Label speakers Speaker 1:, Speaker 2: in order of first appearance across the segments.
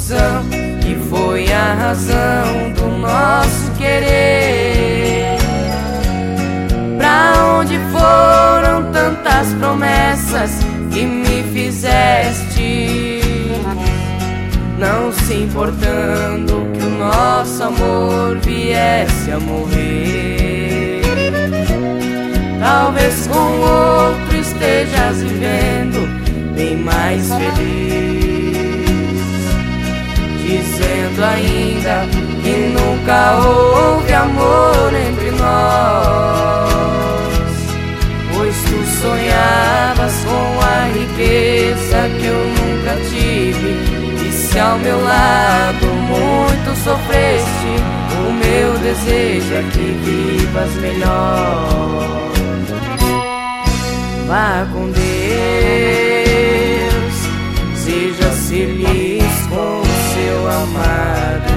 Speaker 1: ilusão que foi a razão do nosso querer. Pra onde foram tantas promessas que me fizeste, não se importando que o nosso amor viesse a morrer? Talvez com outro estejas vivendo bem mais feliz, dizendo ainda que nunca houve amor entre nós, pois tu sonhavas com a riqueza que eu nunca tive. E se ao meu lado muito sofreste, o meu desejo é que vivas melhor. Vá com Deus, seja feliz com o seu amado.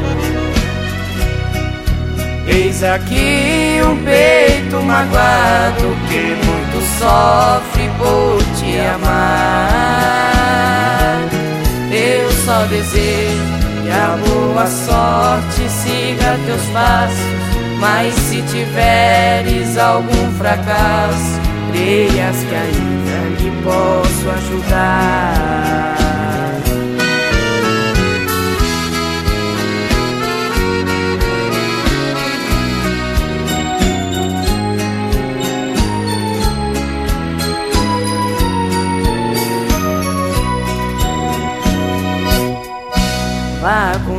Speaker 1: Eis aqui um peito magoado que muito sofre por te amar. Eu só desejo que a boa sorte siga teus passos, mas se tiveres algum fracasso, creias que ainda lhe posso ajudar. Vá com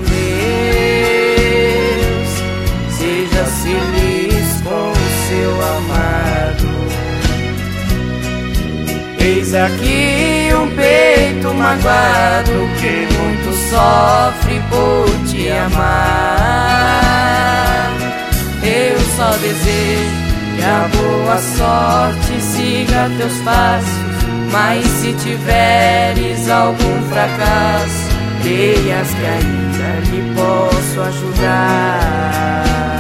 Speaker 1: Deus, seja feliz com o seu amado. Eis aqui um peito magoado que muito sofre por te amar. Eu só desejo que a boa sorte siga teus passos, mas se tiveres algum fracasso, creias que ainda lhe posso ajudar.